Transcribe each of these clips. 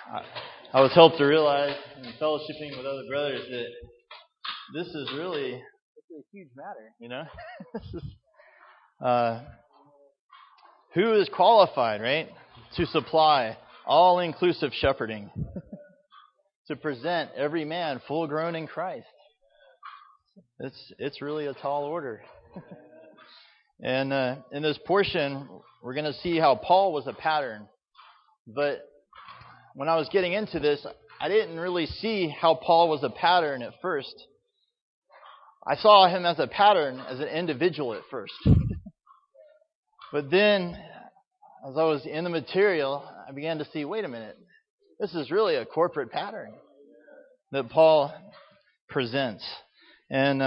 I was helped to realize in fellowshipping with other brothers that this is really a huge matter, you know? This is, who is qualified, right, to supply all-inclusive shepherding, to present every man full grown in Christ? It's really a tall order. And in this portion, we're going to see how Paul was a pattern. But when I was getting into this, I didn't really see how Paul was a pattern at first. I saw him as a pattern as an individual at first. But then, as I was in the material, I began to see, wait a minute, this is really a corporate pattern that Paul presents. And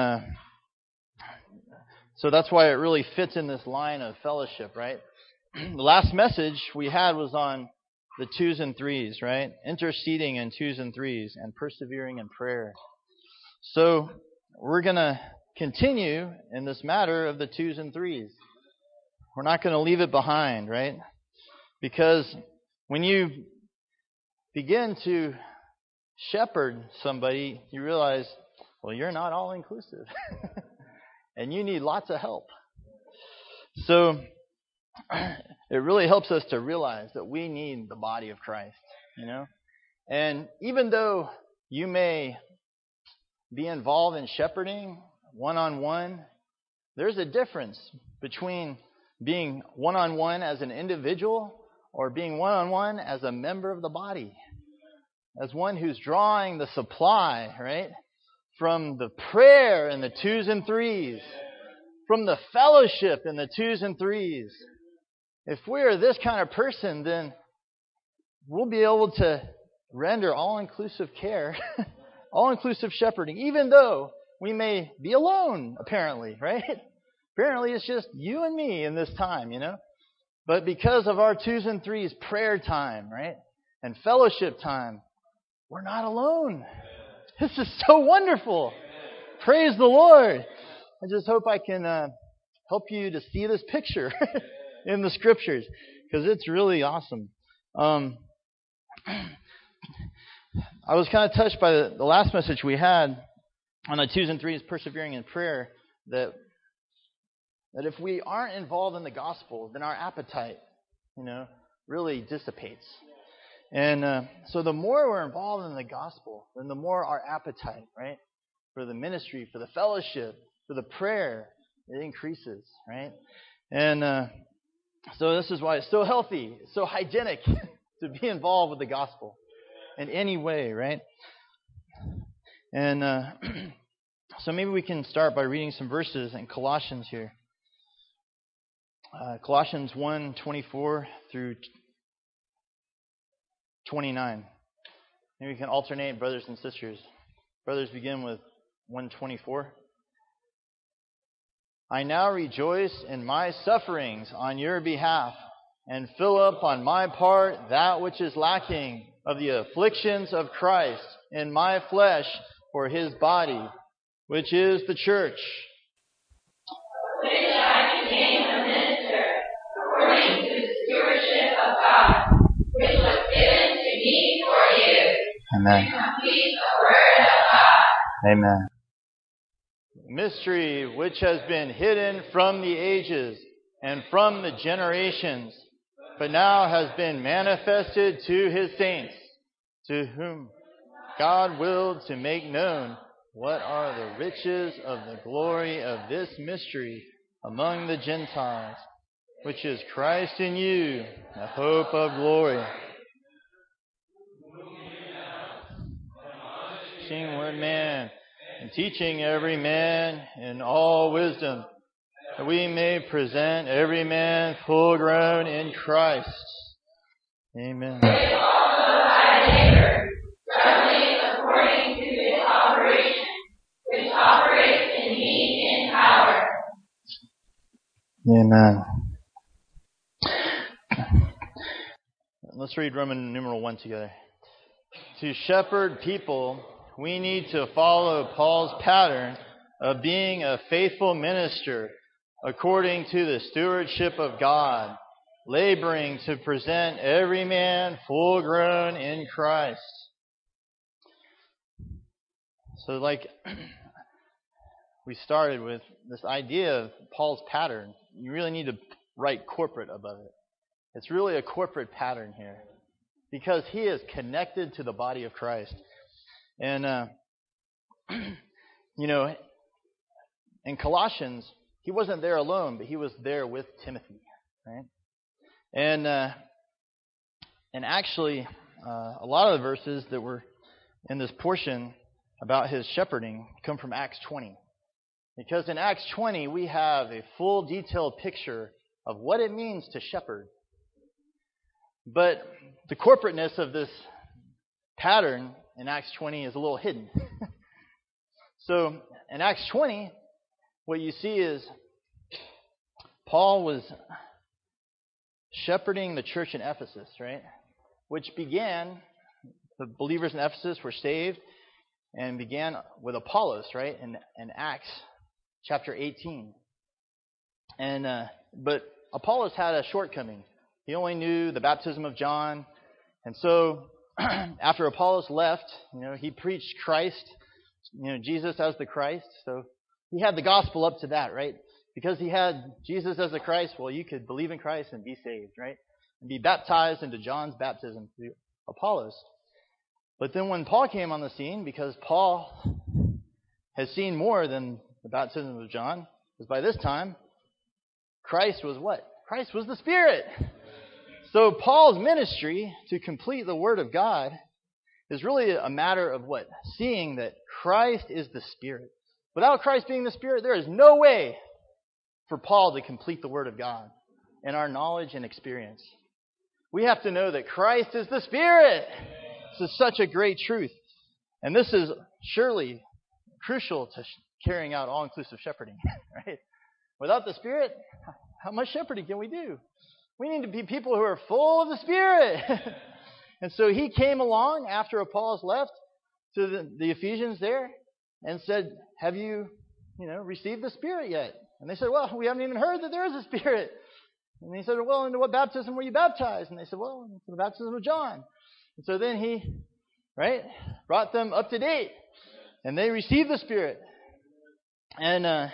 so that's why it really fits in this line of fellowship, right? The last message we had was on the 2s and 3s, right? Interceding in 2s and 3s and persevering in prayer. So we're going to continue in this matter of the 2s and 3s. We're not going to leave it behind, right? Because when you begin to shepherd somebody, you realize, well, you're not all inclusive. And you need lots of help. So it really helps us to realize that we need the body of Christ, you know? And even though you may be involved in shepherding one-on-one, there's a difference between being one-on-one as an individual or being one-on-one as a member of the body, as one who's drawing the supply, right? From the prayer in the 2s and 3s, from the fellowship in the 2s and 3s. If we're this kind of person, then we'll be able to render all-inclusive care, all-inclusive shepherding, even though we may be alone, apparently, right? Apparently it's just you and me in this time, you know? But because of our 2s and 3s prayer time, right? And fellowship time, we're not alone. This is so wonderful. Praise the Lord. I just hope I can help you to see this picture in the Scriptures, because it's really awesome. I was kind of touched by the last message we had on the 2s and 3s, persevering in prayer, that if we aren't involved in the gospel, then our appetite, you know, really dissipates. And so the more we're involved in the gospel, then the more our appetite, right, for the ministry, for the fellowship, for the prayer, it increases, right? And so this is why it's so healthy, it's so hygienic to be involved with the gospel in any way, right? And so maybe we can start by reading some verses in Colossians here. Colossians 1:24 through 29. Maybe we can alternate, brothers and sisters. Brothers, begin with 1:24. I now rejoice in my sufferings on your behalf, and fill up on my part that which is lacking of the afflictions of Christ in my flesh for his body, which is the church. Which I became a minister according to the stewardship of God, which was given to me for you. Amen. To complete the word of God. Amen. Mystery which has been hidden from the ages and from the generations, but now has been manifested to his saints, to whom God willed to make known what are the riches of the glory of this mystery among the Gentiles, which is Christ in you, the hope of glory. Teaching one man, and teaching every man in all wisdom, that we may present every man full grown in Christ. Amen. With also thy labor, struggling according to his operation, which operates in me in power. Amen. Let's read Roman numeral 1 together. To shepherd people, we need to follow Paul's pattern of being a faithful minister according to the stewardship of God, laboring to present every man full grown in Christ. So like we started with this idea of Paul's pattern. You really need to write corporate above it. It's really a corporate pattern here because he is connected to the body of Christ. And, in Colossians, he wasn't there alone, but he was there with Timothy, right? And actually, a lot of the verses that were in this portion about his shepherding come from Acts 20. Because in Acts 20, we have a full detailed picture of what it means to shepherd. But the corporateness of this pattern in Acts 20 is a little hidden. So in Acts 20, what you see is Paul was shepherding the church in Ephesus, right? Which began, the believers in Ephesus were saved and began with Apollos, right? In Acts chapter 18. And but Apollos had a shortcoming. He only knew the baptism of John. And so after Apollos left, he preached Christ, Jesus as the Christ. So he had the gospel up to that, right? Because he had Jesus as the Christ, well, you could believe in Christ and be saved, right? And be baptized into John's baptism through Apollos. But then when Paul came on the scene, because Paul has seen more than the baptism of John, because by this time, Christ was what? Christ was the Spirit. So Paul's ministry to complete the Word of God is really a matter of what? Seeing that Christ is the Spirit. Without Christ being the Spirit, there is no way for Paul to complete the Word of God in our knowledge and experience. We have to know that Christ is the Spirit. This is such a great truth. And this is surely crucial to carrying out all-inclusive shepherding, right? Without the Spirit, how much shepherding can we do? We need to be people who are full of the Spirit. And so he came along after Apollos left to the Ephesians there and said, have you, received the Spirit yet? And they said, well, we haven't even heard that there is a Spirit. And he said, well, into what baptism were you baptized? And they said, well, into the baptism of John. And so then he, brought them up to date. And they received the Spirit. And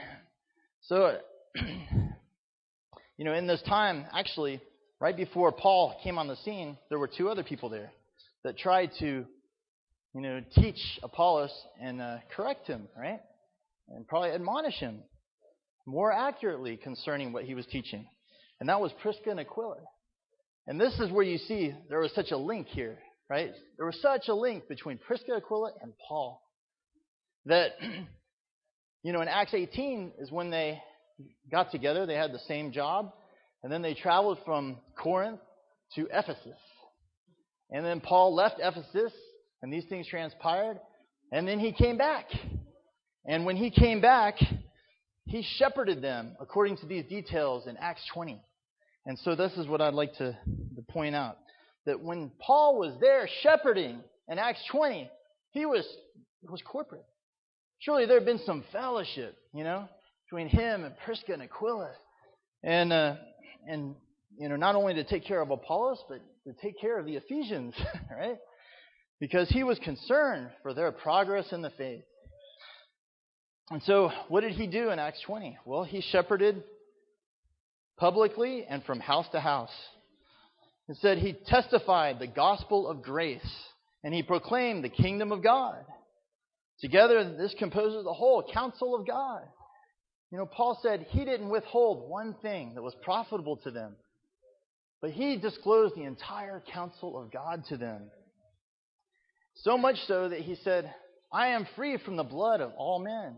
in this time, actually, right before Paul came on the scene, there were two other people there that tried to, teach Apollos and correct him, right? And probably admonish him more accurately concerning what he was teaching. And that was Prisca and Aquila. And this is where you see there was such a link here, right? There was such a link between Prisca, Aquila, and Paul that, in Acts 18 is when they got together. They had the same job. And then they traveled from Corinth to Ephesus. And then Paul left Ephesus, and these things transpired. And then he came back. And when he came back, he shepherded them according to these details in Acts 20. And so this is what I'd like to point out. That when Paul was there shepherding in Acts 20, it was corporate. Surely there had been some fellowship, between him and Prisca and Aquila. And not only to take care of Apollos, but to take care of the Ephesians, right? Because he was concerned for their progress in the faith. And so what did he do in Acts 20? Well, he shepherded publicly and from house to house. It said he testified the gospel of grace, and he proclaimed the kingdom of God. Together, this composes the whole counsel of God. Paul said he didn't withhold one thing that was profitable to them, but he disclosed the entire counsel of God to them. So much so that he said, I am free from the blood of all men.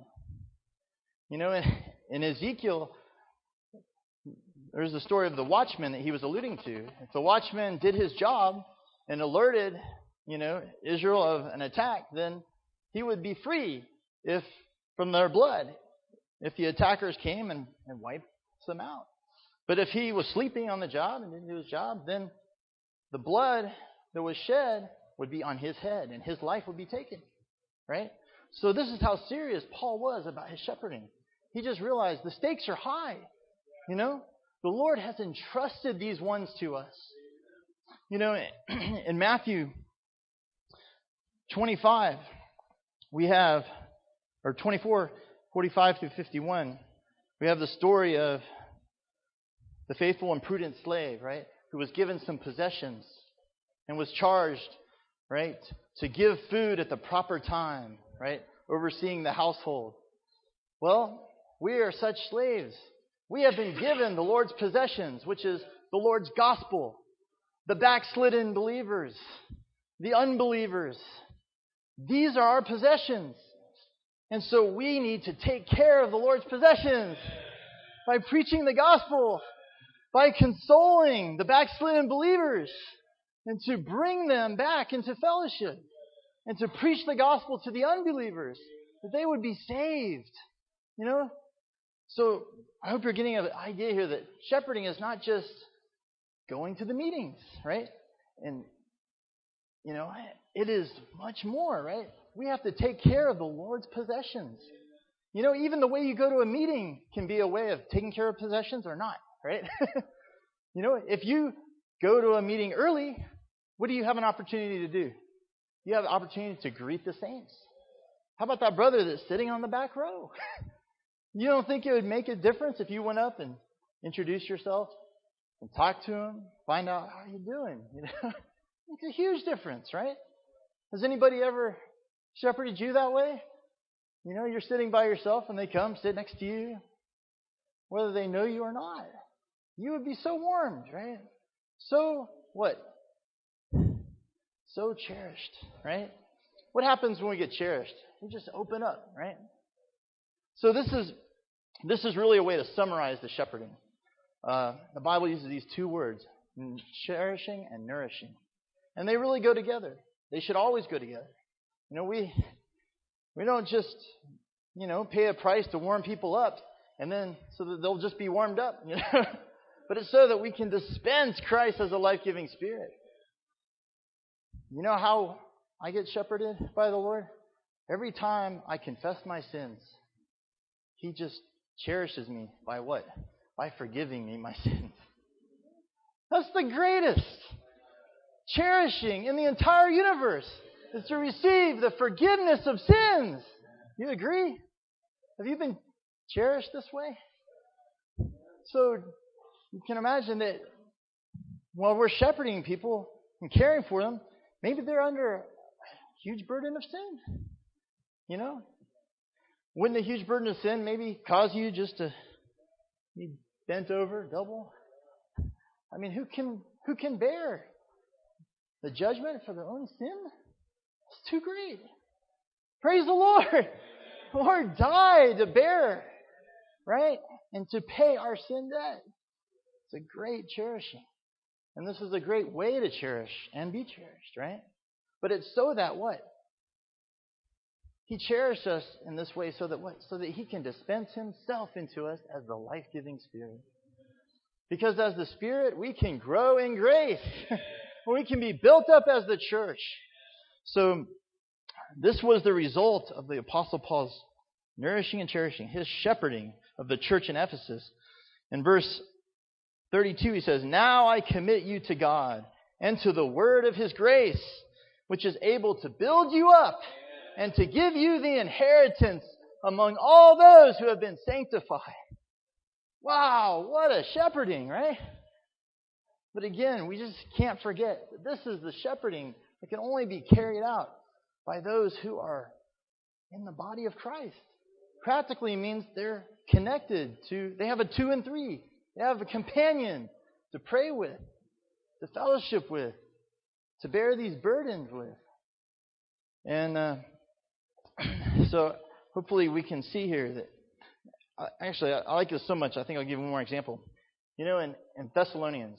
In Ezekiel, there's the story of the watchman that he was alluding to. If the watchman did his job and alerted, Israel of an attack, then he would be free from their blood if the attackers came and wiped them out. But if he was sleeping on the job and didn't do his job, then the blood that was shed would be on his head and his life would be taken. Right? So this is how serious Paul was about his shepherding. He just realized the stakes are high. The Lord has entrusted these ones to us. You know, in Matthew 25, we have, or 24, 45 through 51, we have the story of the faithful and prudent slave, right, who was given some possessions and was charged, right, to give food at the proper time, right, overseeing the household. Well, we are such slaves. We have been given the Lord's possessions, which is the Lord's gospel, the backslidden believers, the unbelievers. These are our possessions. And so we need to take care of the Lord's possessions by preaching the gospel, by consoling the backslidden believers, and to bring them back into fellowship, and to preach the gospel to the unbelievers, that they would be saved. You know? So I hope you're getting an idea here that shepherding is not just going to the meetings, right? And, you know, it is much more, right? We have to take care of the Lord's possessions. You know, even the way you go to a meeting can be a way of taking care of possessions or not, right? You know, if you go to a meeting early, what do you have an opportunity to do? You have an opportunity to greet the saints. How about that brother that's sitting on the back row? You don't think it would make a difference if you went up and introduced yourself and talked to him, find out how you're doing? You know, it's a huge difference, right? Has anybody ever shepherded you that way? You know, you're sitting by yourself and they come sit next to you, whether they know you or not. You would be so warmed, right? So what? So cherished, right? What happens when we get cherished? We just open up, right? So this is really a way to summarize the shepherding. The Bible uses these two words, cherishing and nourishing. And they really go together. They should always go together. You know, we don't just, you know, pay a price to warm people up and then so that they'll just be warmed up, you know. But it's so that we can dispense Christ as a life-giving Spirit. You know how I get shepherded by the Lord? Every time I confess my sins, He just cherishes me by what? By forgiving me my sins. That's the greatest cherishing in the entire universe, is to receive the forgiveness of sins. You agree? Have you been cherished this way? So you can imagine that while we're shepherding people and caring for them, maybe they're under a huge burden of sin. You know? Wouldn't the huge burden of sin maybe cause you just to be bent over double? I mean, who can bear the judgment for their own sin? It's too great. Praise the Lord. The Lord died to bear, right? And to pay our sin debt. It's a great cherishing. And this is a great way to cherish and be cherished, right? But it's so that what? He cherished us in this way so that what? So that He can dispense Himself into us as the life-giving Spirit. Because as the Spirit, we can grow in grace. We can be built up as the church. So this was the result of the Apostle Paul's nourishing and cherishing, his shepherding of the church in Ephesus. In verse 32, he says, "Now I commit you to God and to the word of His grace, which is able to build you up and to give you the inheritance among all those who have been sanctified." Wow, what a shepherding, right? But again, we just can't forget that this is the shepherding that can only be carried out by those who are in the body of Christ. Practically means they're connected to, they have a 2 and 3. They have a companion to pray with, to fellowship with, to bear these burdens with. And so hopefully we can see here that, actually, I like this so much, I think I'll give you one more example. You know, in Thessalonians,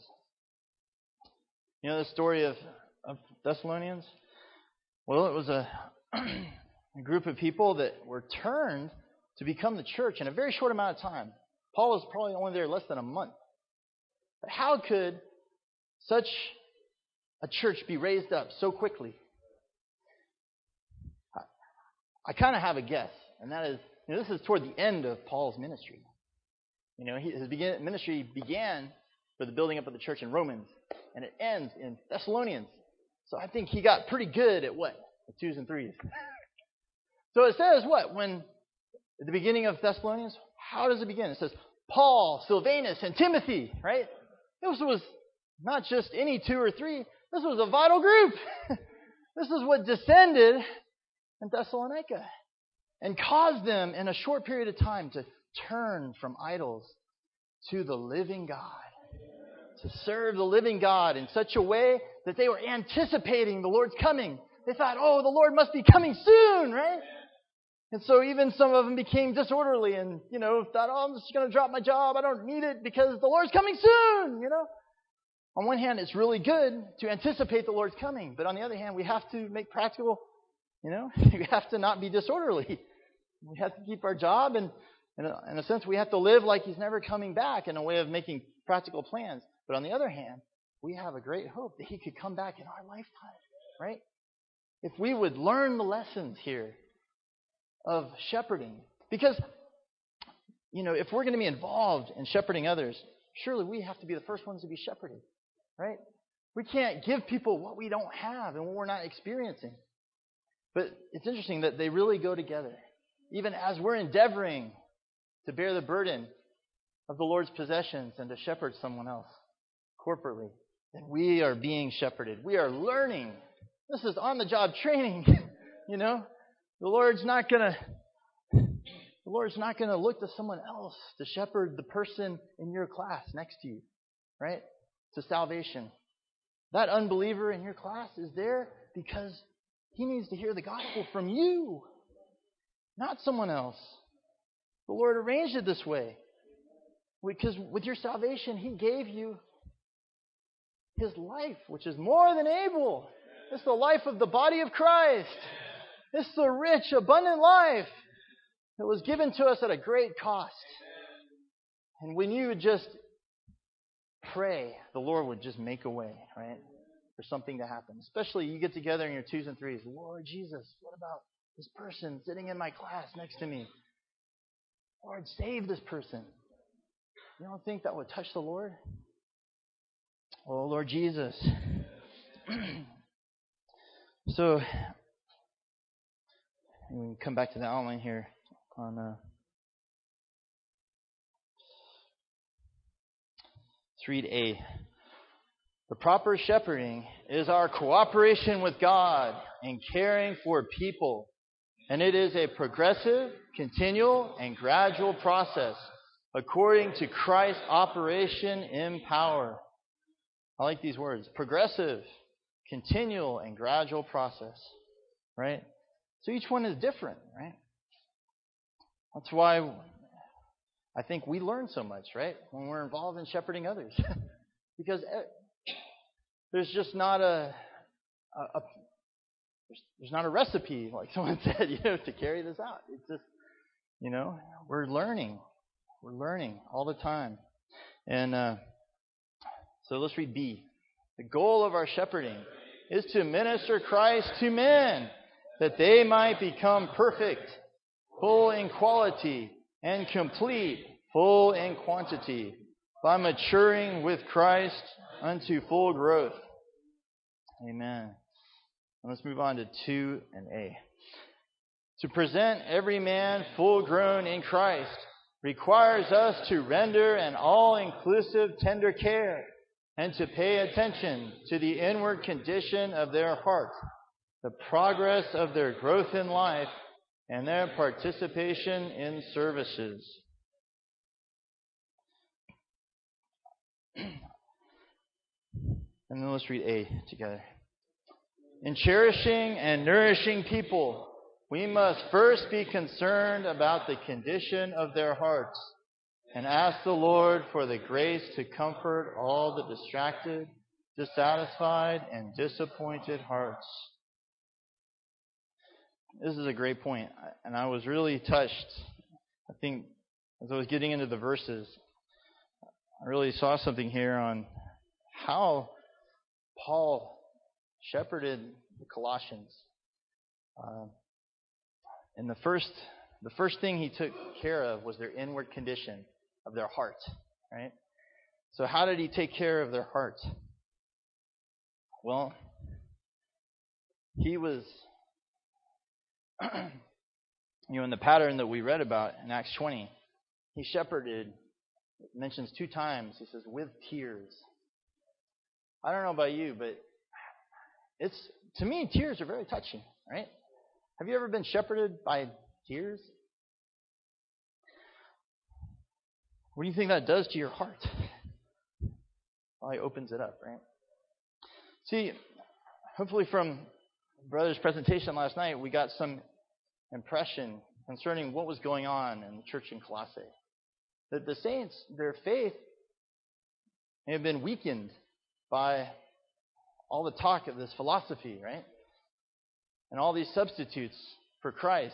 you know the story of Thessalonians? Well, it was a group of people that were turned to become the church in a very short amount of time. Paul was probably only there less than a month. But how could such a church be raised up so quickly? I kind of have a guess, and that is, you know, this is toward the end of Paul's ministry. His ministry began for the building up of the church in Romans, and it ends in Thessalonians. So I think he got pretty good at what? The 2s and 3s. So it says what? When at the beginning of Thessalonians, how does it begin? It says, Paul, Silvanus, and Timothy, right? This was not just any 2 or 3. This was a vital group. This is what descended in Thessalonica and caused them in a short period of time to turn from idols to the living God, to serve the living God in such a way that they were anticipating the Lord's coming. They thought, the Lord must be coming soon, right? And so even some of them became disorderly and, thought, I'm just going to drop my job. I don't need it because the Lord's coming soon, On one hand, it's really good to anticipate the Lord's coming. But on the other hand, we have to make practical, we have to not be disorderly. We have to keep our job. And in a sense, we have to live like He's never coming back in a way of making practical plans. But on the other hand, we have a great hope that He could come back in our lifetime, right? If we would learn the lessons here of shepherding. Because, if we're going to be involved in shepherding others, surely we have to be the first ones to be shepherded, right? We can't give people what we don't have and what we're not experiencing. But it's interesting that they really go together. Even as we're endeavoring to bear the burden of the Lord's possessions and to shepherd someone else corporately, then we are being shepherded. We are learning. This is on-the-job training, The Lord's not going to look to someone else to shepherd the person in your class next to you, right? To salvation. That unbeliever in your class is there because he needs to hear the gospel from you, not someone else. The Lord arranged it this way because with your salvation, He gave you His life, which is more than able. It's the life of the body of Christ. It's the rich, abundant life that was given to us at a great cost. And when you would just pray, the Lord would just make a way, right? For something to happen. Especially you get together in your 2s and 3s. Lord Jesus, what about this person sitting in my class next to me? Lord, save this person. You don't think that would touch the Lord? Oh, Lord Jesus. So, we can come back to the outline here on let's read A. The proper shepherding is our cooperation with God in caring for people, and it is a progressive, continual, and gradual process according to Christ's operation in power. I like these words. Progressive, continual, and gradual process, right? So each one is different, right? That's why I think we learn so much, right? When we're involved in shepherding others. Because there's just not there's not a recipe, like someone said, to carry this out. It's just, we're learning. We're learning all the time. And so let's read B. The goal of our shepherding is to minister Christ to men, that they might become perfect, full in quality, and complete, full in quantity, by maturing with Christ unto full growth. Amen. And let's move on to 2 and A. To present every man full grown in Christ requires us to render an all-inclusive tender care and to pay attention to the inward condition of their heart, the progress of their growth in life, and their participation in services. And then let's read A together. In cherishing and nourishing people, we must first be concerned about the condition of their hearts and ask the Lord for the grace to comfort all the distracted, dissatisfied, and disappointed hearts. This is a great point, and I was really touched. I think as I was getting into the verses, I really saw something here on how Paul shepherded the Colossians. And the first thing he took care of was their inward condition. of their heart, right? So how did he take care of their heart? Well, he was, in the pattern that we read about in Acts 20, he shepherded, it mentions 2 times, he says, with tears. I don't know about you, but to me, tears are very touching, right? Have you ever been shepherded by tears? What do you think that does to your heart? Well, it opens it up, right? See, hopefully from Brother's presentation last night, we got some impression concerning what was going on in the church in Colossae. That the saints, their faith may have been weakened by all the talk of this philosophy, right? And all these substitutes for Christ.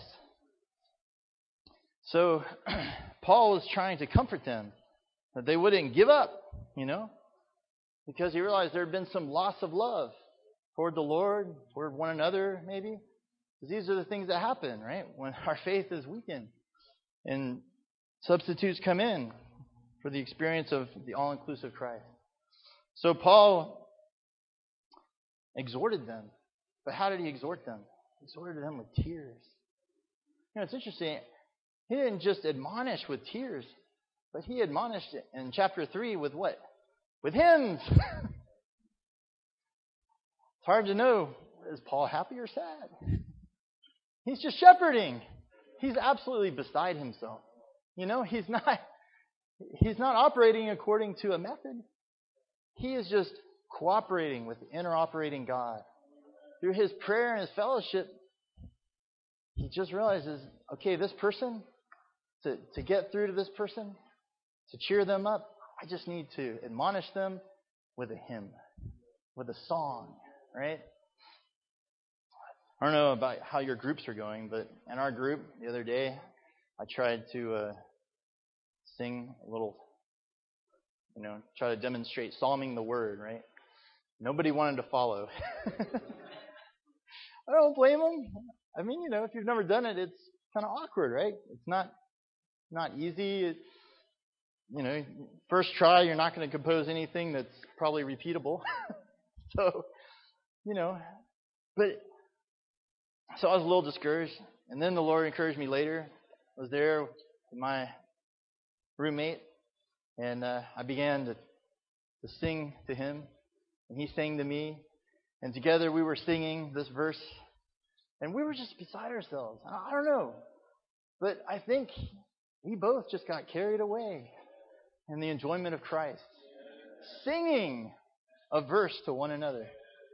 So Paul was trying to comfort them that they wouldn't give up, because he realized there had been some loss of love toward the Lord, toward one another, maybe. Because these are the things that happen, right? When our faith is weakened and substitutes come in for the experience of the all-inclusive Christ. So Paul exhorted them. But how did he exhort them? He exhorted them with tears. It's interesting. He didn't just admonish with tears, but he admonished in chapter 3 with what? With hymns. It's hard to know, is Paul happy or sad? He's just shepherding. He's absolutely beside himself. He's not operating according to a method. He is just cooperating with the inner-operating God. Through his prayer and his fellowship, he just realizes, okay, this person, to get through to this person, to cheer them up, I just need to admonish them with a hymn, with a song, right? I don't know about how your groups are going, but in our group the other day, I tried to sing a little, try to demonstrate psalming the word, right? Nobody wanted to follow. I don't blame them. I mean, if you've never done it, it's kind of awkward, right? It's not easy. First try, you're not going to compose anything that's probably repeatable. So I was a little discouraged. And then the Lord encouraged me later. I was there with my roommate, and I began to sing to him, and he sang to me. And together we were singing this verse, and we were just beside ourselves. I don't know, but I think we both just got carried away in the enjoyment of Christ, singing a verse to one another.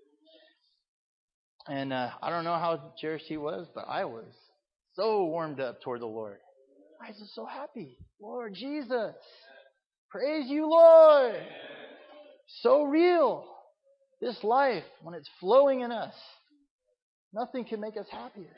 And I don't know how cherished he was, but I was so warmed up toward the Lord. I was just so happy. Lord Jesus, praise you, Lord. So real. This life, when it's flowing in us, nothing can make us happier.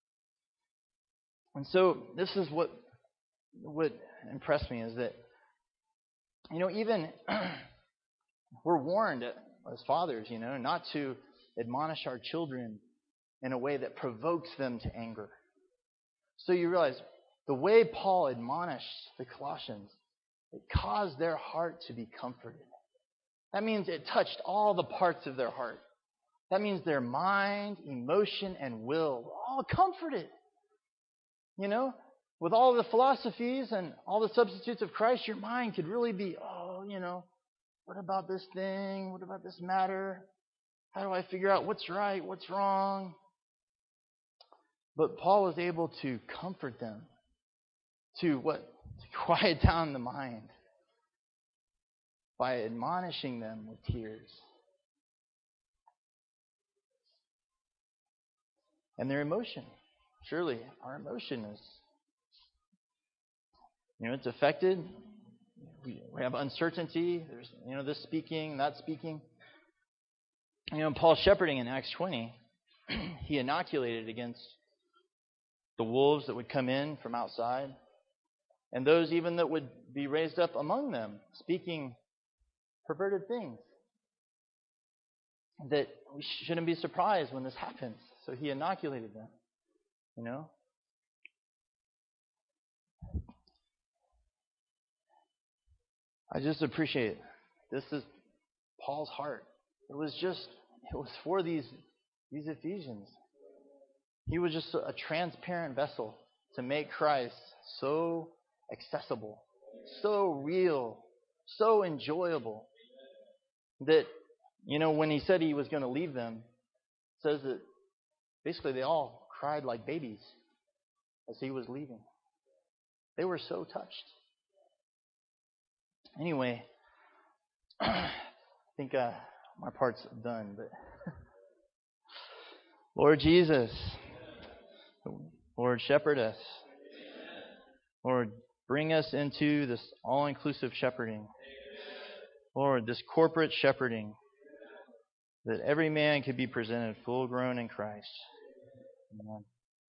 And so this is what impressed me, is that, even we're warned as fathers, not to admonish our children in a way that provokes them to anger. So you realize the way Paul admonished the Colossians, it caused their heart to be comforted. That means it touched all the parts of their heart. That means their mind, emotion, and will were all comforted. With all the philosophies and all the substitutes of Christ, your mind could really be, what about this thing? What about this matter? How do I figure out what's right, what's wrong? But Paul was able to comfort them, to quiet down the mind by admonishing them with tears. And their emotion. Surely our emotion is, it's affected. We have uncertainty. There's, this speaking, that speaking. Paul's shepherding in Acts 20, he inoculated against the wolves that would come in from outside, and those even that would be raised up among them, speaking perverted things. That we shouldn't be surprised when this happens. So he inoculated them. I just appreciate it. This is Paul's heart. It was for these Ephesians. He was just a transparent vessel to make Christ so accessible, so real, so enjoyable that, when he said he was going to leave them, it says that basically they all cried like babies as he was leaving. They were so touched. Anyway, I think my part's done, but Lord Jesus, Lord, shepherd us. Lord, bring us into this all-inclusive shepherding. Lord, this corporate shepherding, that every man could be presented full grown in Christ. Amen.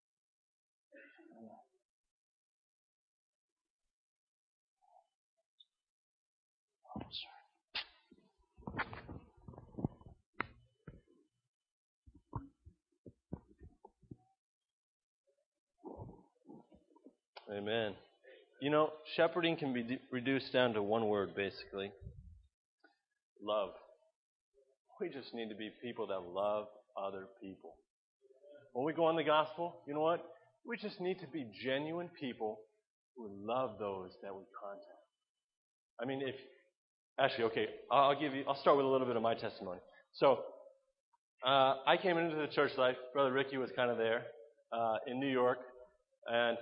Amen. Shepherding can be reduced down to one word, basically. Love. We just need to be people that love other people. When we go on the gospel, you know what? We just need to be genuine people who love those that we contact. I'll start with a little bit of my testimony. So, I came into the church life. Brother Ricky was kind of there in New York, and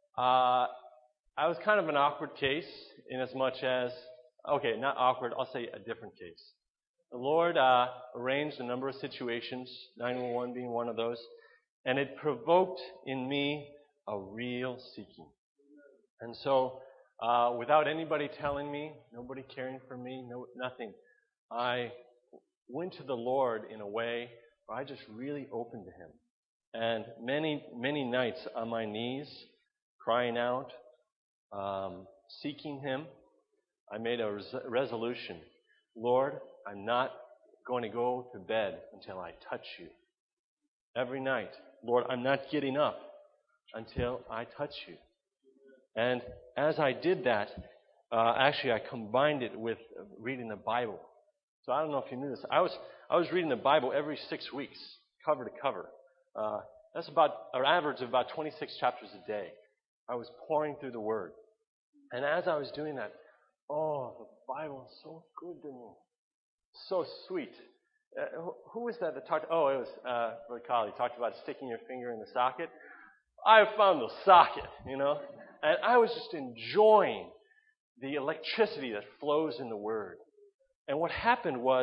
I was kind of an awkward case in as much as, not awkward, I'll say a different case. The Lord arranged a number of situations, 911 being one of those, and it provoked in me a real seeking. And so, without anybody telling me, nobody caring for me, nothing, I went to the Lord in a way where I just really opened to Him. And many, many nights on my knees, crying out, seeking Him, I made a resolution. Lord, I'm not going to go to bed until I touch You. Every night, Lord, I'm not getting up until I touch You. And as I did that, I combined it with reading the Bible. So I don't know if you knew this. I was reading the Bible every 6 weeks, cover to cover. That's about an average of about 26 chapters a day. I was pouring through the Word. And as I was doing that, the Bible is so good to me. So sweet. Who was that talked? It was Brother Kyle. He talked about sticking your finger in the socket. I found the socket, and I was just enjoying the electricity that flows in the Word. And what happened was,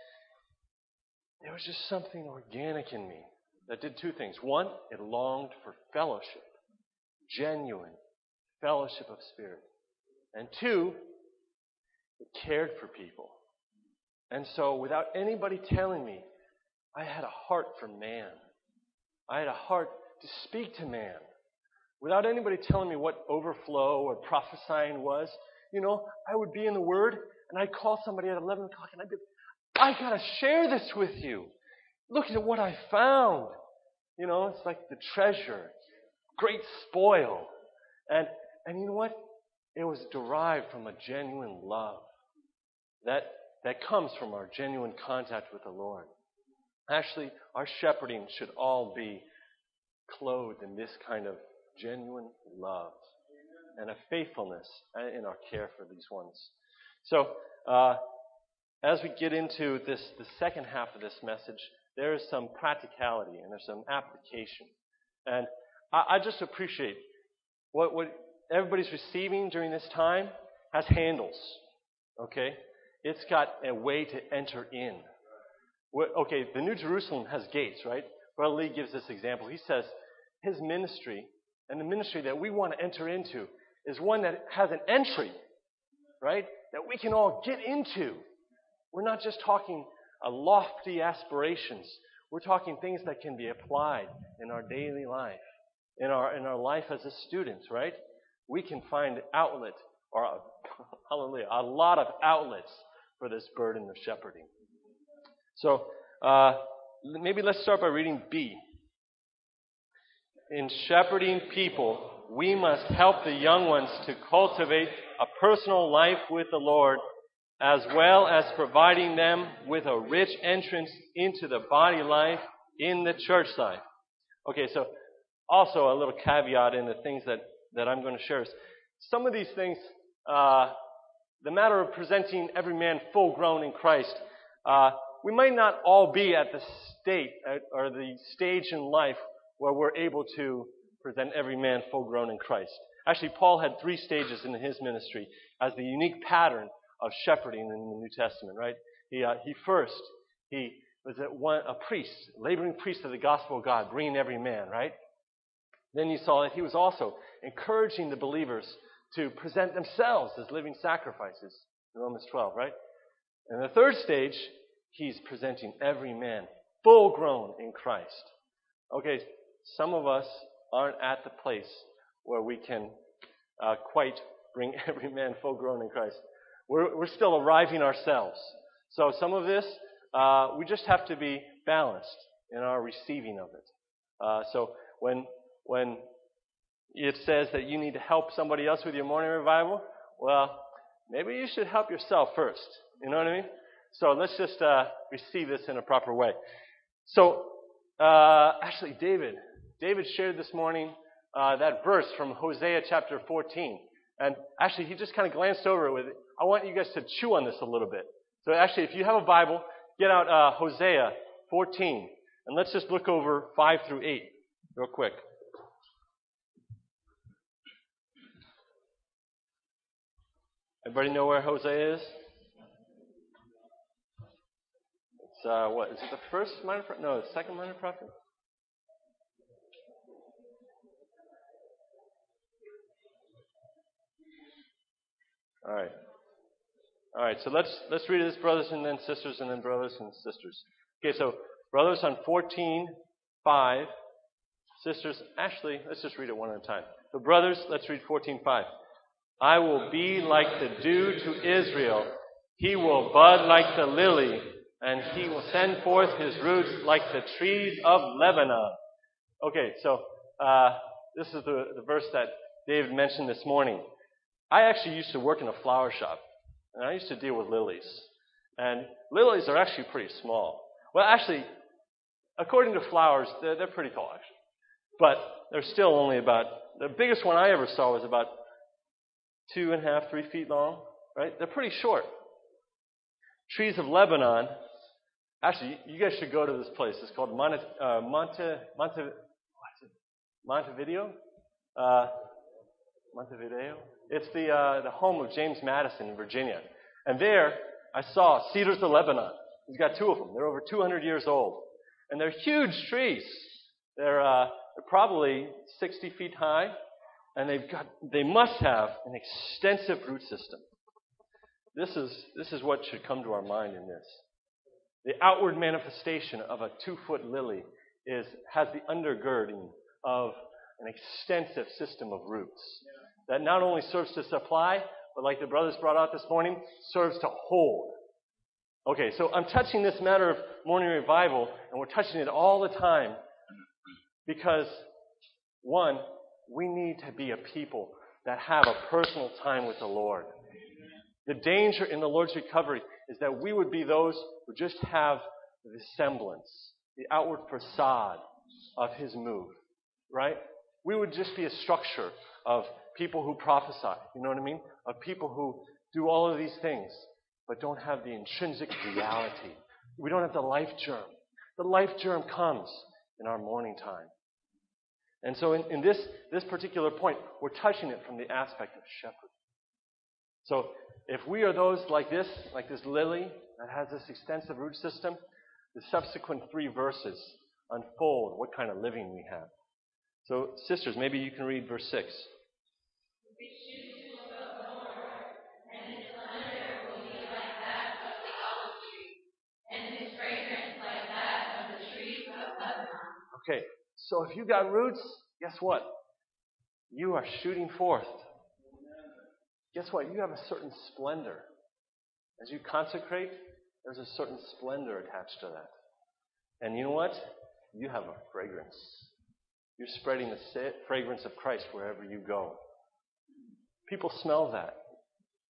there was just something organic in me that did two things. One, it longed for fellowship, genuine fellowship of spirit. And two, it cared for people. And so, without anybody telling me, I had a heart for man. I had a heart to speak to man. Without anybody telling me what overflow or prophesying was, I would be in the Word, and I'd call somebody at 11 o'clock, and I'd be, I got to share this with you. Look at what I found. It's like the treasure, great spoil. And you know what? It was derived from a genuine love that comes from our genuine contact with the Lord. Actually, our shepherding should all be clothed in this kind of genuine love and a faithfulness in our care for these ones. So, as we get into the second half of this message, there is some practicality and there's some application. And I just appreciate what everybody's receiving during this time has handles. Okay? It's got a way to enter in. Okay, the New Jerusalem has gates, right? Brother Lee gives this example. He says his ministry and the ministry that we want to enter into is one that has an entry, right? That we can all get into. We're not just talking lofty aspirations. We're talking things that can be applied in our daily life, in our life as a student, right? We can find outlet, or hallelujah, a lot of outlets for this burden of shepherding. So maybe let's start by reading B. In shepherding people, we must help the young ones to cultivate a personal life with the Lord, as well as providing them with a rich entrance into the body life in the church life. Okay, so also a little caveat in the things that I'm going to share is some of these things, the matter of presenting every man full grown in Christ, we might not all be at the state or the stage in life where we're able to present every man full grown in Christ. Actually, Paul had 3 stages in his ministry as the unique pattern of shepherding in the New Testament, right? He was a priest, laboring priest of the gospel of God, bringing every man, right? Then you saw that he was also encouraging the believers to present themselves as living sacrifices in Romans 12, right? And the 3rd stage, he's presenting every man full grown in Christ. Okay, some of us aren't at the place where we can quite bring every man full grown in Christ. We're still arriving ourselves. So some of this, we just have to be balanced in our receiving of it. So when it says that you need to help somebody else with your morning revival, well, maybe you should help yourself first. You know what I mean? So let's just receive this in a proper way. So actually, David shared this morning that verse from Hosea chapter 14. And actually, he just kind of glanced over it with it. I want you guys to chew on this a little bit. So actually, if you have a Bible, get out Hosea 14. And let's just look over 5 through 8 real quick. Everybody know where Hosea is? It's, what? Is it the first minor prophet? No, the second minor prophet? All right, so let's read this, brothers and then sisters, and then brothers and sisters. Okay, so brothers on 14:5. Sisters, actually, let's just read it one at a time. So brothers, let's read 14:5. I will be like the dew to Israel. He will bud like the lily, and he will send forth his roots like the trees of Lebanon. Okay, so this is the verse that David mentioned this morning. I actually used to work in a flower shop, and I used to deal with lilies. And lilies are actually pretty small. Well, actually, according to flowers, they're pretty tall, actually. But they're still only about, the biggest one I ever saw was about 2.5, 3 feet long, right? They're pretty short. Trees of Lebanon, actually, you guys should go to this place. It's called Montevideo? Montevideo? It's the home of James Madison in Virginia. And there, I saw cedars of Lebanon. He's got 2 of them. They're over 200 years old. And they're huge trees. They're probably 60 feet high. And they must have an extensive root system. This is what should come to our mind in this. The outward manifestation of a 2-foot lily has the undergirding of an extensive system of roots that not only serves to supply, but like the brothers brought out this morning, serves to hold. Okay, so I'm touching this matter of morning revival, and we're touching it all the time because, one, we need to be a people that have a personal time with the Lord. The danger in the Lord's recovery is that we would be those who just have the semblance, the outward facade of His move, right? We would just be a structure of people who prophesy, you know what I mean? Of people who do all of these things, but don't have the intrinsic reality. We don't have the life germ. The life germ comes in our morning time. And so in this particular point, we're touching it from the aspect of shepherd. So if we are those like this lily that has this extensive root system, the subsequent 3 verses unfold what kind of living we have. So sisters, maybe you can read verse 6. Okay, so if you got roots, guess what? You are shooting forth. Guess what? You have a certain splendor. As you consecrate, there's a certain splendor attached to that. And you know what? You have a fragrance. You're spreading the fragrance of Christ wherever you go. People smell that.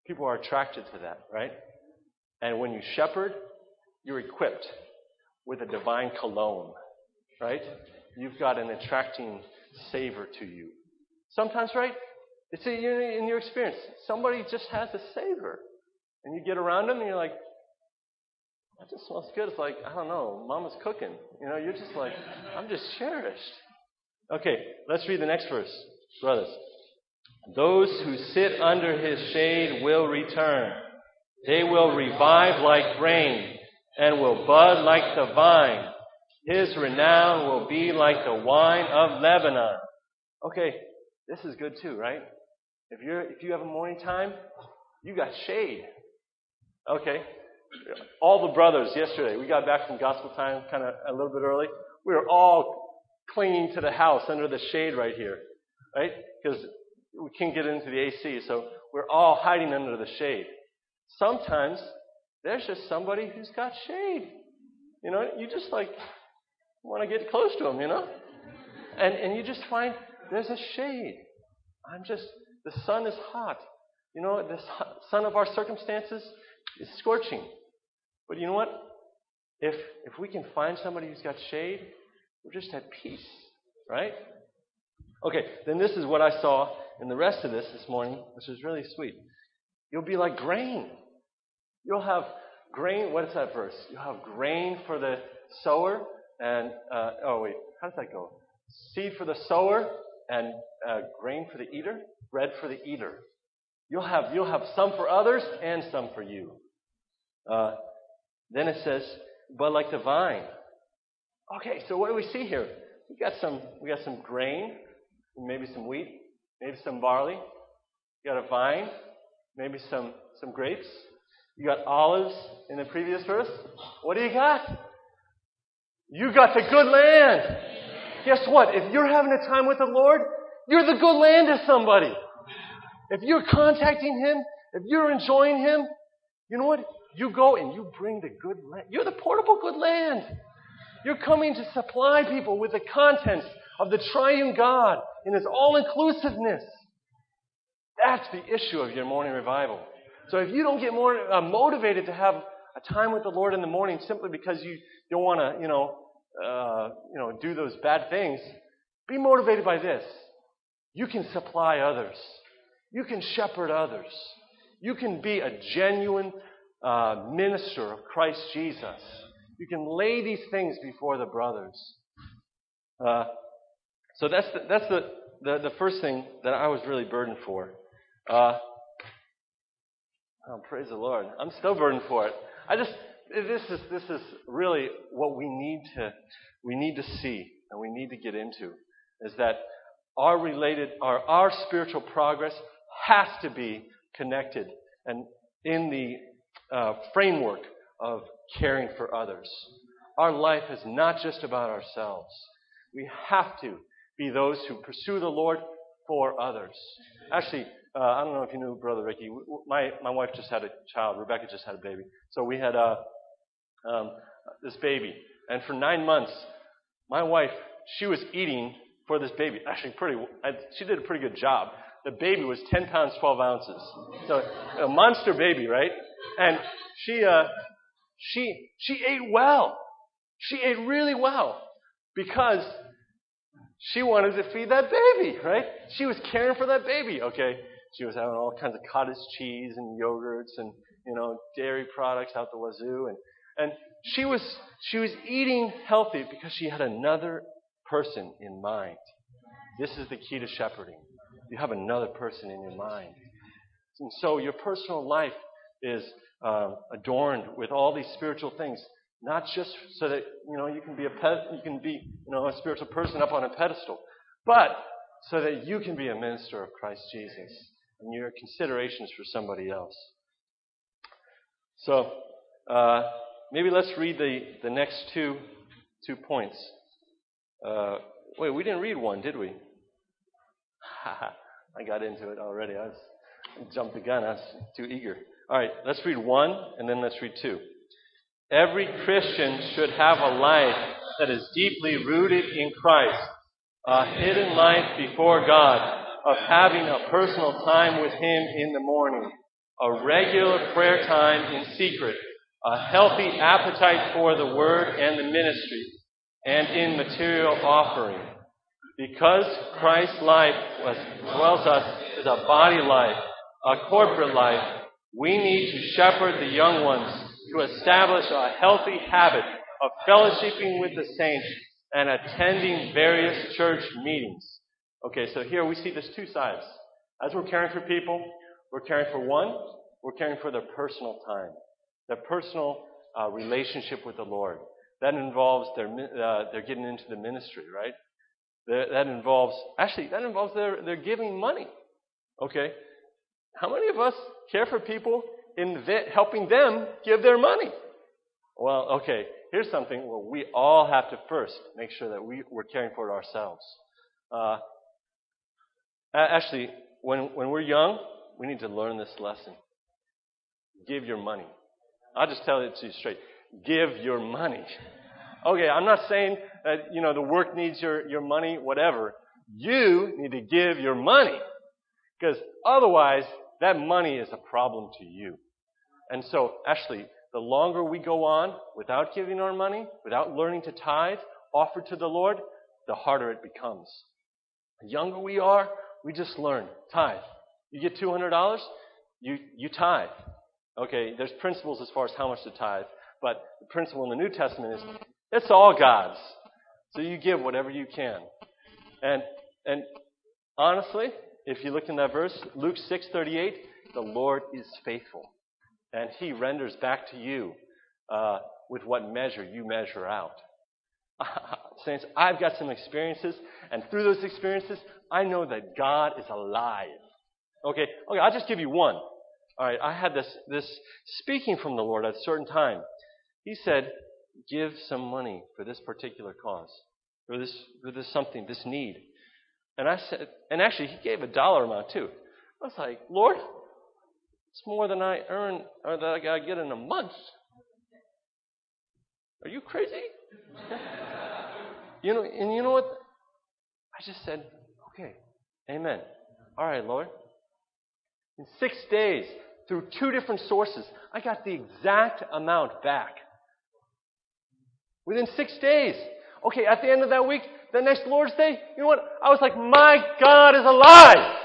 People are attracted to that, right? And when you shepherd, you're equipped with a divine cologne, right? You've got an attracting savor to you. Sometimes, right? It's in your experience. Somebody just has a savor. And you get around them and you're like, that just smells good. It's like, I don't know, Mama's cooking. You're just like, I'm just cherished. Okay, let's read the next verse, brothers. Those who sit under his shade will return. They will revive like grain and will bud like the vine. His renown will be like the wine of Lebanon. Okay, this is good too, right? If you have a morning time, you got shade. Okay. All the brothers yesterday, we got back from gospel time kind of a little bit early. We were all clinging to the house under the shade right here, right? Because we can't get into the AC, so we're all hiding under the shade. Sometimes there's just somebody who's got shade. You just like want to get close to them, and you just find there's a shade. The sun is hot. The sun of our circumstances is scorching. But you know what? If we can find somebody who's got shade, we're just at peace, right? Okay, then this is what I saw in the rest of this morning, which is really sweet. You'll be like grain. You'll have grain. What is that verse? You'll have grain for the sower and, how does that go? Seed for the sower and grain for the eater, bread for the eater. You'll have some for others and some for you. Then it says, but like the vine. Okay, so what do we see here? We got some grain, maybe some wheat, maybe some barley. You got a vine, maybe some grapes. You got olives in the previous verse. What do you got? You got the good land. Guess what? If you're having a time with the Lord, you're the good land to somebody. If you're contacting Him, if you're enjoying Him, you know what? You go and you bring the good land. You're the portable good land. You're coming to supply people with the contents of the triune God in His all-inclusiveness. That's the issue of your morning revival. So if you don't get more motivated to have a time with the Lord in the morning simply because you don't want to, do those bad things, be motivated by this. You can supply others. You can shepherd others. You can be a genuine minister of Christ Jesus. You can lay these things before the brothers. So that's the first thing that I was really burdened for. Praise the Lord! I'm still burdened for it. This is really what we need to see and we need to get into is that our spiritual progress has to be connected and in the framework of caring for others. Our life is not just about ourselves. We have to be those who pursue the Lord for others. Actually, I don't know if you knew Brother Ricky. My wife just had a child. Rebecca just had a baby. So we had this baby. And for 9 months, my wife, she was eating for this baby. Actually, she did a pretty good job. The baby was 10 pounds, 12 ounces. So a monster baby, right? And she ate well. She ate really well because she wanted to feed that baby, right? She was caring for that baby, okay? She was having all kinds of cottage cheese and yogurts and, dairy products out the wazoo. And she was eating healthy because she had another person in mind. This is the key to shepherding. You have another person in your mind. And so your personal life is adorned with all these spiritual things, not just so that you can be a spiritual person up on a pedestal, but so that you can be a minister of Christ Jesus and your considerations for somebody else. So maybe let's read the next two points. Wait, we didn't read one, did we? I got into it already. I jumped the gun. I was too eager. All right, let's read 1 and then let's read 2. Every Christian should have a life that is deeply rooted in Christ, a hidden life before God, of having a personal time with Him in the morning. a regular prayer time in secret, a healthy appetite for the Word and the ministry, and in material offering. Because Christ's life dwells us as a body life, a corporate life, we need to shepherd the young ones to establish a healthy habit of fellowshipping with the saints and attending various church meetings. Okay, so here we see there's two sides. As we're caring for people, we're caring for one, we're caring for their personal time, their personal relationship with the Lord. That involves they're getting into the ministry, right? That involves their giving money. Okay, how many of us care for people in helping them give their money? Well, okay, here's something where we all have to first make sure that we're caring for it ourselves. Actually, when we're young, we need to learn this lesson. Give your money. I'll just tell it to you straight. Give your money. Okay, I'm not saying that, the work needs your money, whatever. You need to give your money. Because otherwise, that money is a problem to you. And so, actually, the longer we go on without giving our money, without learning to tithe, offer to the Lord, the harder it becomes. The younger we are, we just learn. Tithe. You get $200, you tithe. Okay, there's principles as far as how much to tithe. But the principle in the New Testament is, it's all God's. So you give whatever you can. And honestly, if you look in that verse, Luke 6:38, the Lord is faithful. And He renders back to you with what measure you measure out. Saints, I've got some experiences, and through those experiences, I know that God is alive. Okay, I'll just give you one. All right, I had this speaking from the Lord at a certain time. He said, give some money for this particular cause, for this something, this need. And I said, and actually He gave a dollar amount too. I was like, Lord, it's more than I earn or that I get in a month. Are you crazy? And you know what? I just said, okay, amen. All right, Lord. In 6 days, through 2 different sources, I got the exact amount back. Within 6 days. Okay, at the end of that week, the next Lord's Day, you know what? I was like, my God is alive.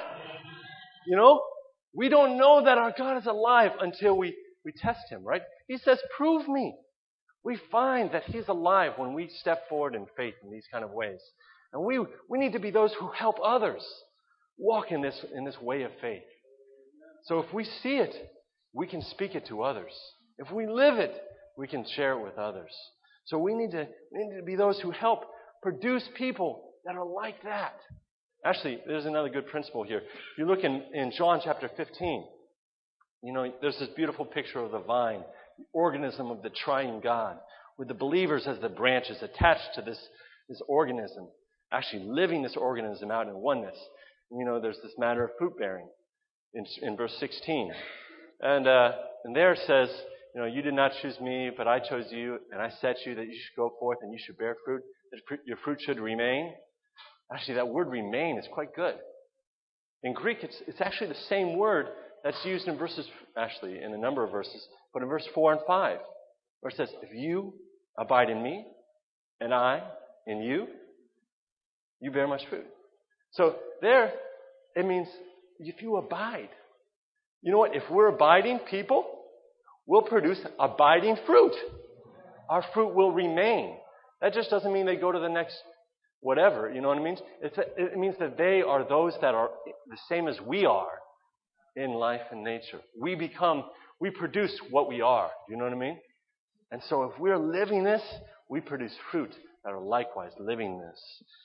We don't know that our God is alive until we test Him, right? He says, prove me. We find that He's alive when we step forward in faith in these kind of ways. And we need to be those who help others walk in this way of faith. So if we see it, we can speak it to others. If we live it, we can share it with others. So we need to be those who help produce people that are like that. Actually, there's another good principle here. If you look in John chapter 15, there's this beautiful picture of the vine, the organism of the triune God, with the believers as the branches attached to this organism, actually living this organism out in oneness. There's this matter of fruit bearing in verse 16. And there it says, you did not choose me, but I chose you, and I set you that you should go forth and you should bear fruit, that your fruit should remain. Actually, that word remain is quite good. In Greek, it's actually the same word that's used in a number of verses, but in verse 4 and 5, where it says, if you abide in me, and I in you, you bear much fruit. So there, it means if you abide. You know what? If we're abiding people, we'll produce abiding fruit. Our fruit will remain. That just doesn't mean they go to the next whatever. You know what it means? It means that they are those that are the same as we are in life and nature. We produce what we are. You know what I mean? And so if we're living this, we produce fruit that are likewise living this.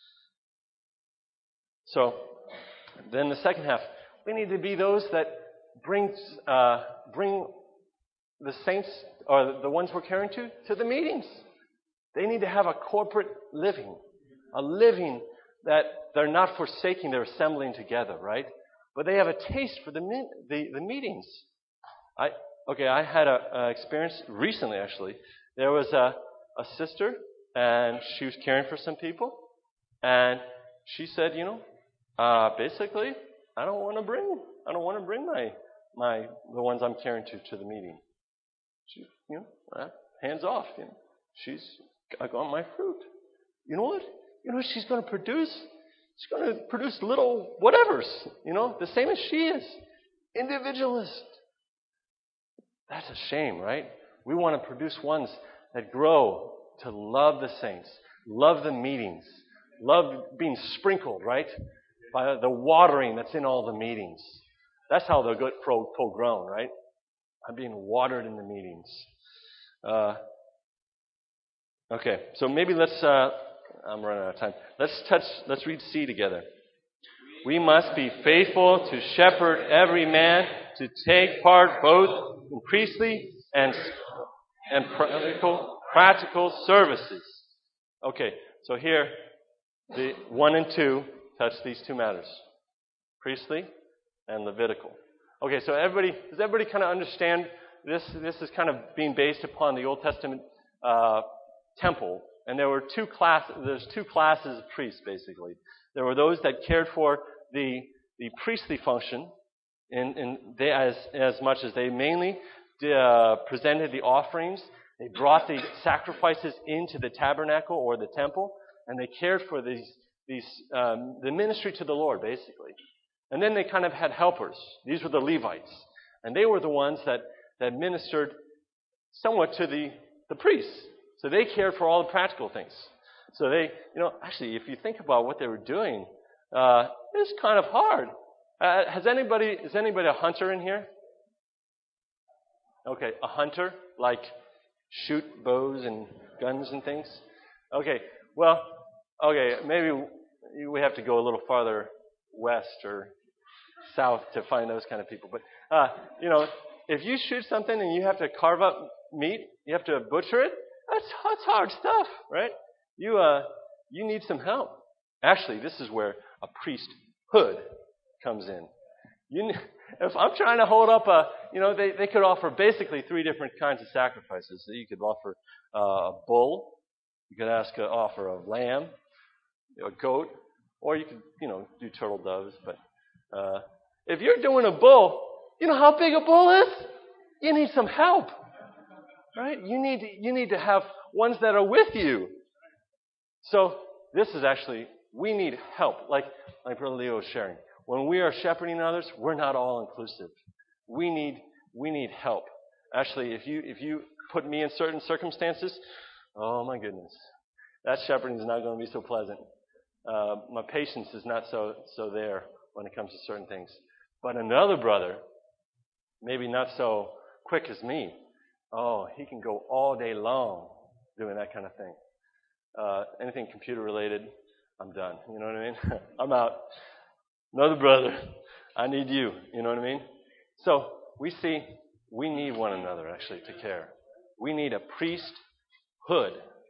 So then the second half, we need to be those that bring the saints, or the ones we're caring to the meetings. They need to have a corporate living, a living that they're not forsaking their assembling together, right? But they have a taste for the meetings. I had an experience recently, actually. There was a sister, and she was caring for some people, and she said, basically, I don't want to bring the ones I'm carrying to the meeting. She, hands off. She's got my fruit. You know what? She's going to produce. She's going to produce little whatevers. The same as she is. Individualist. That's a shame, right? We want to produce ones that grow to love the saints, love the meetings, love being sprinkled, right? By the watering that's in all the meetings. That's how they'll get full grown, right? I'm being watered in the meetings. Okay, so maybe I'm running out of time. Let's read C together. We must be faithful to shepherd every man, to take part both in priestly and practical services. Okay, so here, the 1 and 2 touch these two matters. Priestly and Levitical. Okay, so does everybody kind of understand this? This is kind of being based upon the Old Testament temple. And there were there's two classes of priests, basically. There were those that cared for the priestly function, as much as they mainly presented the offerings. They brought the sacrifices into the tabernacle or the temple, and they cared for the ministry to the Lord, basically. And then they kind of had helpers. These were the Levites. And they were the ones that ministered somewhat to the priests. So they cared for all the practical things. So they, actually, if you think about what they were doing, it's kind of hard. Is anybody a hunter in here? Okay, a hunter, like shoot bows and guns and things? Okay, maybe we have to go a little farther west or south to find those kind of people. But, if you shoot something and you have to carve up meat, you have to butcher it, that's hard stuff, right? You need some help. Actually, this is where a priesthood comes in. If I'm trying to hold up they could offer basically 3 different kinds of sacrifices. So you could offer a bull, you could offer a lamb, a goat, or you could, do turtle doves. But if you're doing a bull, you know how big a bull is? You need some help, right? You need to have ones that are with you. So this is actually, we need help, like Brother Leo was sharing. When we are shepherding others, we're not all inclusive. We need help. Actually, if you put me in certain circumstances, oh my goodness, that shepherding is not going to be so pleasant. My patience is not so there when it comes to certain things. But another brother, maybe not so quick as me, he can go all day long doing that kind of thing. Anything computer related, I'm done. You know what I mean? I'm out. Another brother, I need you. You know what I mean? So we see we need one another actually to care. We need a priesthood.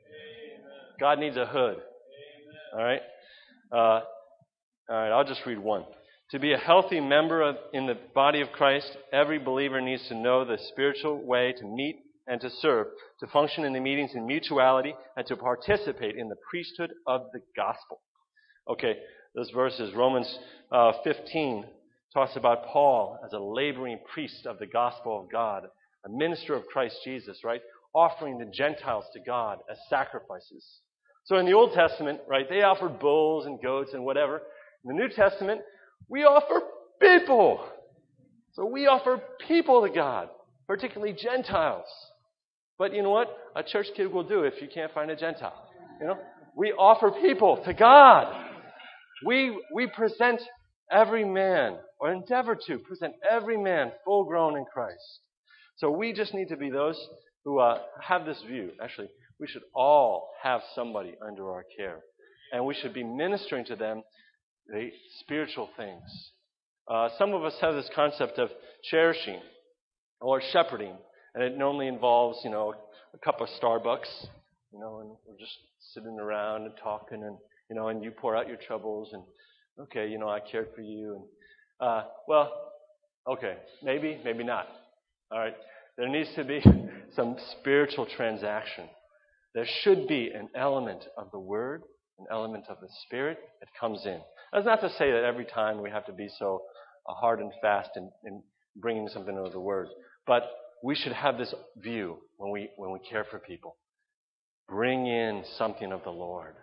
God needs a hood. All right? All right, I'll just read one. To be a healthy member in the body of Christ, every believer needs to know the spiritual way to meet and to serve, to function in the meetings in mutuality, and to participate in the priesthood of the gospel. Okay, this verse is Romans 15, talks about Paul as a laboring priest of the gospel of God, a minister of Christ Jesus, right? Offering the Gentiles to God as sacrifices. So in the Old Testament, right, they offered bulls and goats and whatever. In the New Testament, we offer people. So we offer people to God, particularly Gentiles. But you know what? A church kid will do if you can't find a Gentile. We offer people to God. We present every man, or endeavor to present every man full grown in Christ. So we just need to be those who have this view. Actually, we should all have somebody under our care. And we should be ministering to them the spiritual things. Some of us have this concept of cherishing or shepherding. And it normally involves, a cup of Starbucks, and we're just sitting around and talking and, and you pour out your troubles and, okay, I cared for you. And, okay, maybe not. All right. There needs to be some spiritual transaction. There should be an element of the Word, an element of the Spirit that comes in. That's not to say that every time we have to be so hard and fast in bringing something of the Word. But we should have this view when we care for people. Bring in something of the Lord.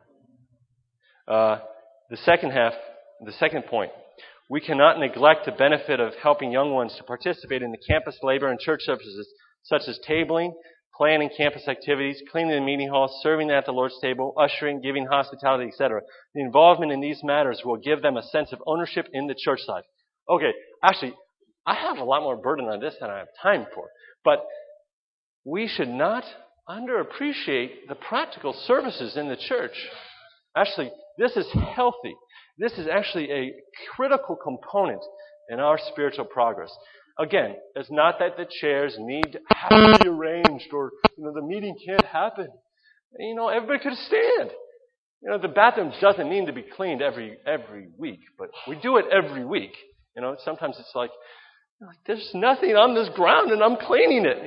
The second point, we cannot neglect the benefit of helping young ones to participate in the campus labor and church services, such as tabling, planning campus activities, cleaning the meeting hall, serving at the Lord's table, ushering, giving hospitality, etc. The involvement in these matters will give them a sense of ownership in the church life. Okay, actually, I have a lot more burden on this than I have time for. But we should not underappreciate the practical services in the church. Actually, this is healthy. This is actually a critical component in our spiritual progress. Again, it's not that the chairs have to be arranged or the meeting can't happen. Everybody could stand. The bathroom doesn't need to be cleaned every week, but we do it every week. Sometimes it's like there's nothing on this ground and I'm cleaning it.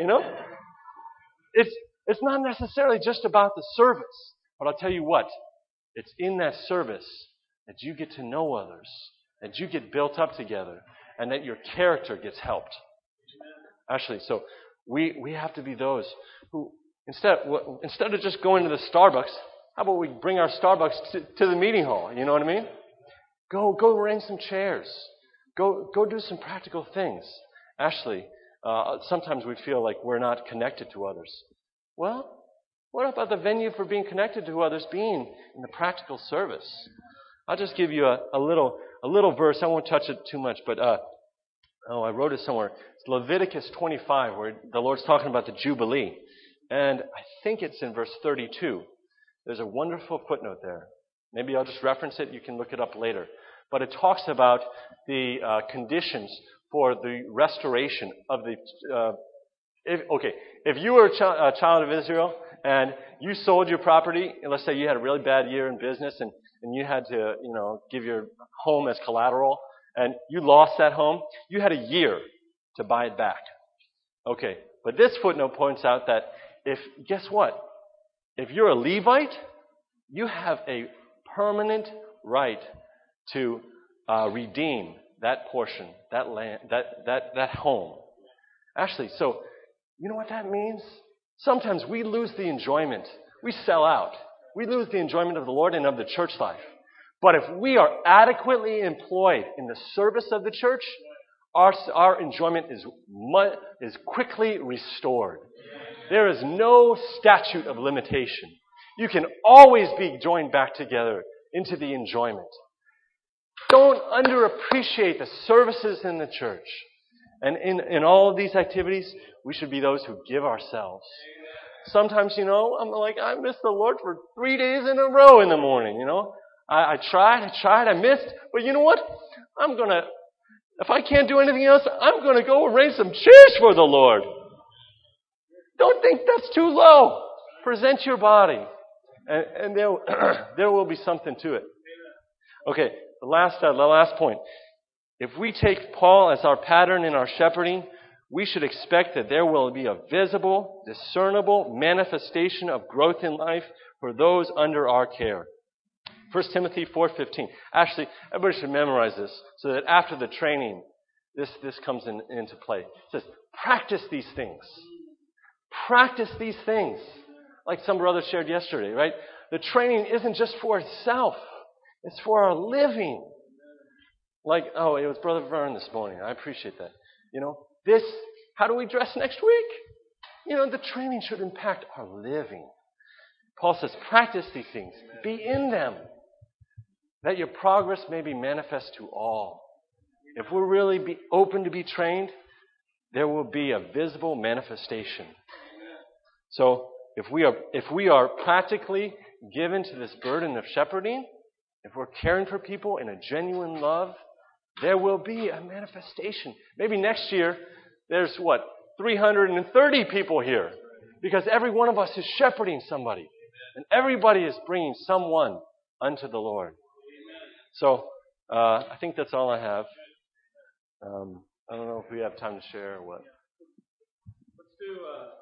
It's not necessarily just about the service, but I'll tell you what, it's in that service that you get to know others, that you get built up together, and that your character gets helped. Actually, so we have to be those who, instead of just going to the Starbucks, how about we bring our Starbucks to the meeting hall? You know what I mean? Go arrange some chairs. Go do some practical things. Actually, sometimes we feel like we're not connected to others. Well, what about the venue for being connected to others being in the practical service? I'll just give you a little verse. I won't touch it too much, but I wrote it somewhere. It's Leviticus 25, where the Lord's talking about the Jubilee. And I think it's in verse 32. There's a wonderful footnote there. Maybe I'll just reference it. You can look it up later. But it talks about the conditions for the restoration of the... If you were a child of Israel and you sold your property, and let's say you had a really bad year in business and you had to, give your home as collateral, and you lost that home, you had a year to buy it back. Okay, but this footnote points out that guess what? If you're a Levite, you have a permanent right to redeem that portion, that land, that home. Actually, so you know what that means? Sometimes we lose the enjoyment. We sell out. We lose the enjoyment of the Lord and of the church life. But if we are adequately employed in the service of the church, our enjoyment is quickly restored. There is no statute of limitation. You can always be joined back together into the enjoyment. Don't underappreciate the services in the church. And in all of these activities, we should be those who give ourselves. Sometimes, I'm like, I missed the Lord for 3 days in a row in the morning, I tried, I missed. But you know what? If I can't do anything else, I'm going to go arrange some chairs for the Lord. Don't think that's too low. Present your body. And there will be something to it. Okay, the last point. If we take Paul as our pattern in our shepherding, we should expect that there will be a visible, discernible manifestation of growth in life for those under our care. 1 Timothy 4:15. Actually, everybody should memorize this so that after the training, this comes into play. It says, practice these things. Practice these things. Like some brother shared yesterday, right? The training isn't just for itself. It's for our living. It was Brother Vern this morning. I appreciate that. How do we dress next week? The training should impact our living. Paul says, practice these things. Be in them, that your progress may be manifest to all. If we're really open to be trained, there will be a visible manifestation. So, if we are practically given to this burden of shepherding, if we're caring for people in a genuine love, there will be a manifestation. Maybe next year, there's 330 people here. Because every one of us is shepherding somebody. And everybody is bringing someone unto the Lord. So, I think that's all I have. I don't know if we have time to share or what. Let's do